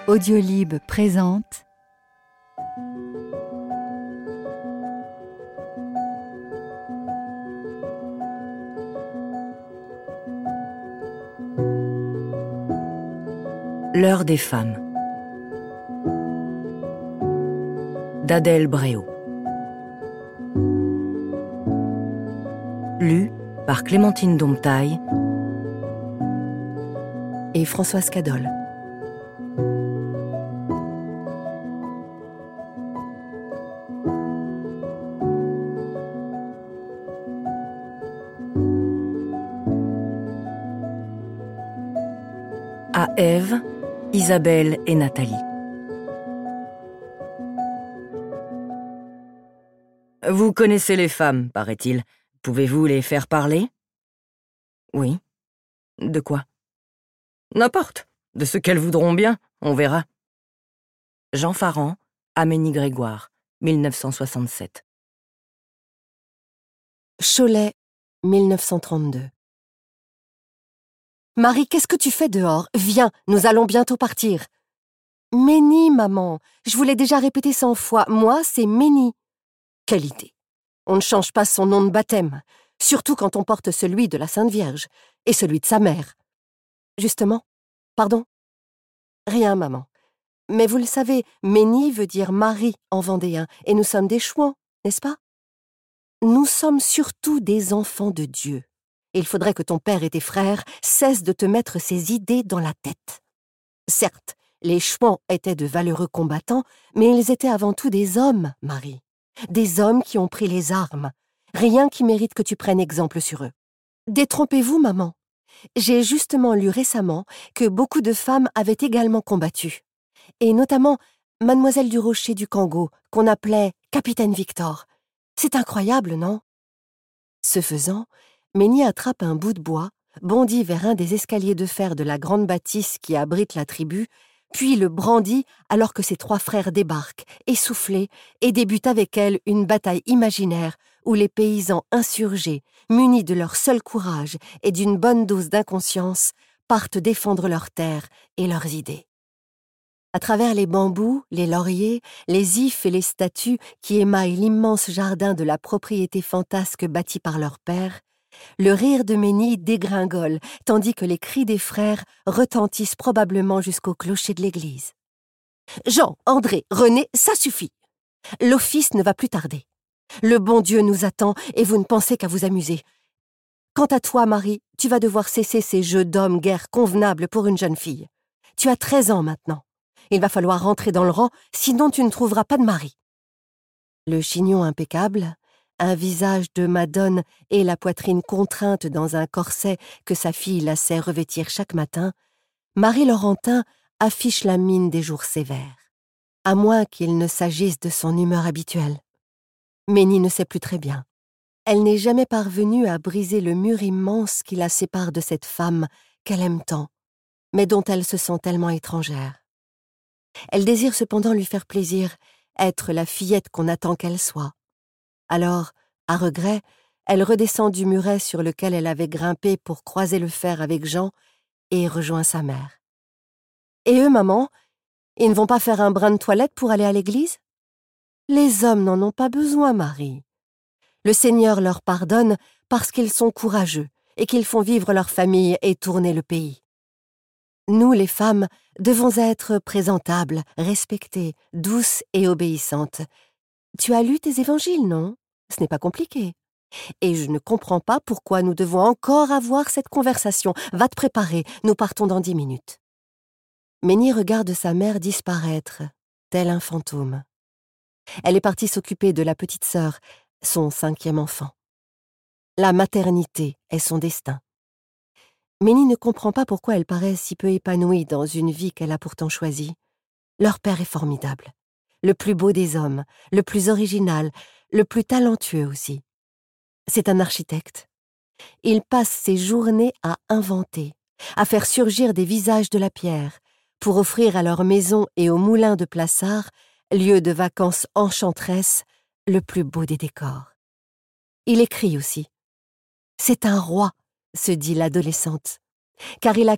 Audiolib présente L'heure des femmes d'Adèle Bréau. Lu par Clémentine Domptaille et Françoise Cadol. À Ève, Isabelle et Nathalie. Vous connaissez les femmes, paraît-il. Pouvez-vous les faire parler? Oui. De quoi? N'importe. De ce qu'elles voudront bien, on verra. Jean Farand, Aménie Grégoire, 1967. Cholet, 1932. Marie, qu'est-ce que tu fais dehors? Viens, nous allons bientôt partir. Ménie, maman. Je vous l'ai déjà répété 100 fois. Moi, c'est Ménie. Quelle idée. On ne change pas son nom de baptême, surtout quand on porte celui de la Sainte Vierge et celui de sa mère. Justement. Pardon? Rien, maman. Mais vous le savez, Ménie veut dire Marie en vendéen, et nous sommes des chouans, n'est-ce pas? Nous sommes surtout des enfants de Dieu. Et il faudrait que ton père et tes frères cessent de te mettre ces idées dans la tête. Certes, les chouans étaient de valeureux combattants, mais ils étaient avant tout des hommes, Marie. Des hommes qui ont pris les armes. Rien qui mérite que tu prennes exemple sur eux. Détrompez-vous, maman. J'ai justement lu récemment que beaucoup de femmes avaient également combattu. Et notamment Mademoiselle du Rocher du Congo, qu'on appelait Capitaine Victor. C'est incroyable, non? Ce faisant, Ménie attrape un bout de bois, bondit vers un des escaliers de fer de la grande bâtisse qui abrite la tribu, puis le brandit alors que ses 3 frères débarquent, essoufflés, et débute avec elle une bataille imaginaire où les paysans insurgés, munis de leur seul courage et d'une bonne dose d'inconscience, partent défendre leurs terres et leurs idées. À travers les bambous, les lauriers, les ifs et les statues qui émaillent l'immense jardin de la propriété fantasque bâtie par leur père, le rire de Ménie dégringole, tandis que les cris des frères retentissent probablement jusqu'au clocher de l'église. « Jean, André, René, ça suffit. L'office ne va plus tarder. Le bon Dieu nous attend et vous ne pensez qu'à vous amuser. Quant à toi, Marie, tu vas devoir cesser ces jeux d'hommes guère convenables pour une jeune fille. Tu as 13 ans maintenant. Il va falloir rentrer dans le rang, sinon tu ne trouveras pas de mari. » Le chignon impeccable, un visage de madone et la poitrine contrainte dans un corset que sa fille la sait revêtir chaque matin, Marie Laurentin affiche la mine des jours sévères, à moins qu'il ne s'agisse de son humeur habituelle. Ménie ne sait plus très bien. Elle n'est jamais parvenue à briser le mur immense qui la sépare de cette femme qu'elle aime tant, mais dont elle se sent tellement étrangère. Elle désire cependant lui faire plaisir, être la fillette qu'on attend qu'elle soit. Alors, à regret, elle redescend du muret sur lequel elle avait grimpé pour croiser le fer avec Jean et rejoint sa mère. Et eux, maman, ils ne vont pas faire un brin de toilette pour aller à l'église? Les hommes n'en ont pas besoin, Marie. Le Seigneur leur pardonne parce qu'ils sont courageux et qu'ils font vivre leur famille et tourner le pays. Nous, les femmes, devons être présentables, respectées, douces et obéissantes. Tu as lu tes évangiles, non? Ce n'est pas compliqué. Et je ne comprends pas pourquoi nous devons encore avoir cette conversation. Va te préparer, nous partons dans 10 minutes. Ménie regarde sa mère disparaître, tel un fantôme. Elle est partie s'occuper de la petite sœur, son 5e enfant. La maternité est son destin. Ménie ne comprend pas pourquoi elle paraît si peu épanouie dans une vie qu'elle a pourtant choisie. Leur père est formidable, le plus beau des hommes, le plus original, le plus talentueux aussi. C'est un architecte. Il passe ses journées à inventer, à faire surgir des visages de la pierre, pour offrir à leur maison et au moulin de Plassard, lieu de vacances enchanteresses, le plus beau des décors. Il écrit aussi. C'est un roi, se dit l'adolescente, car il a